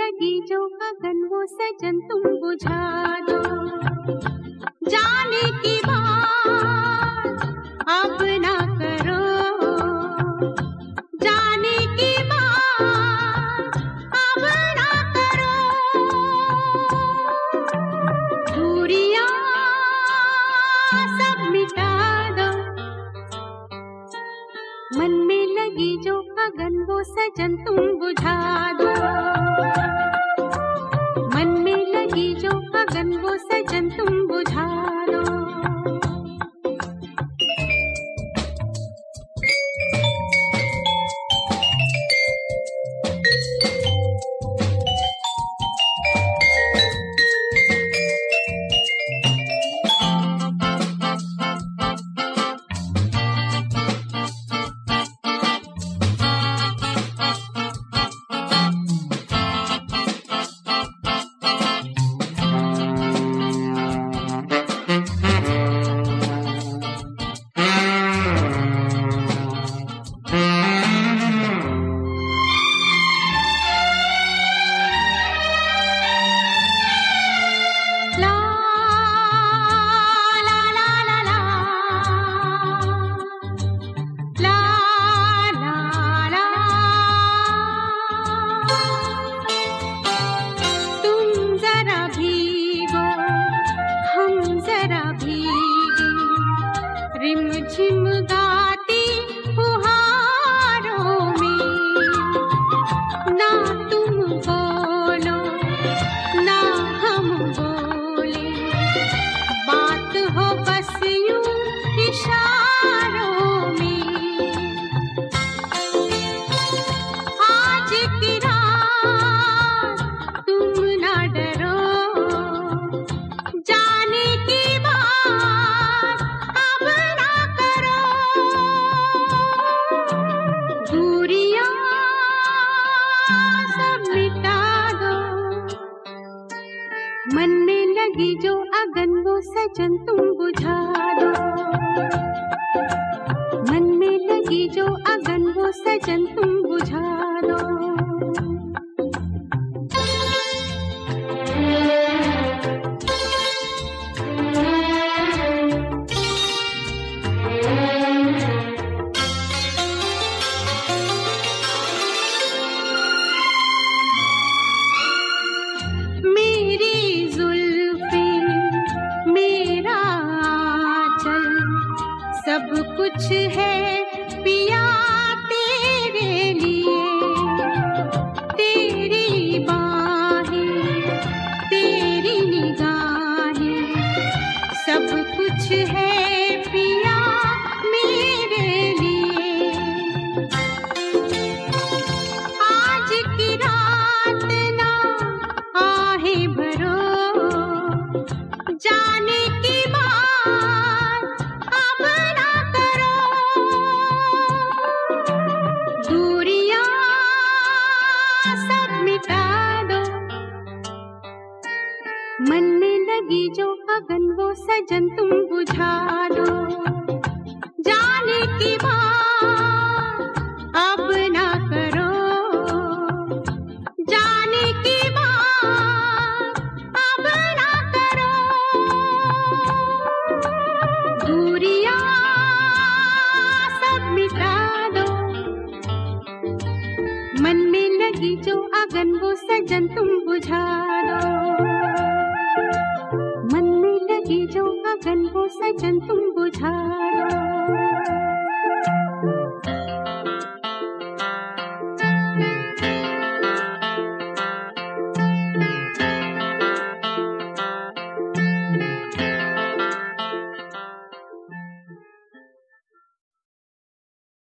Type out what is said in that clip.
लगी जो अगन वो सजन तुम बुझा दो। जाने की बात अब ना करो, जाने की बात अब ना करो। दूरियां सब मिटा दो, मन में लगी जो अगन वो सजन तुम बुझा दो। मन में लगी जो अगन वो सजन तुम बुझा दो। रिमझिम गाती फुहारों में, ना तुम बोलो ना हम बोले, बात हो बस यूं इशारों में। आज की रात तुम ना डरो, जाने की बात अब ना करो। दूरियां सब मिटा दो, मन में लगी जो अगन वो सजन तुम बुझा दो। मन में लगी जो अगन वो सजन तुम बुझा दो। सब कुछ है पिया तेरे लिए, तेरी बाहें तेरी निगाहें, सब कुछ है पिया मेरे लिए। आज की रात ना आहें भरो, जाने की बात अब ना करो। दूरियां सब मिटा दो, मन में लगी जो अगन वो सजन तुम बुझा दो। जाने की बात अब ना करो, जाने की बात अब ना करो। दूरियां सब मिटा दो, मन में लगी जो अगन वो सजन तुम बुझा दो। मन में लगी जो अगन वो सजन तुम बुझा दो।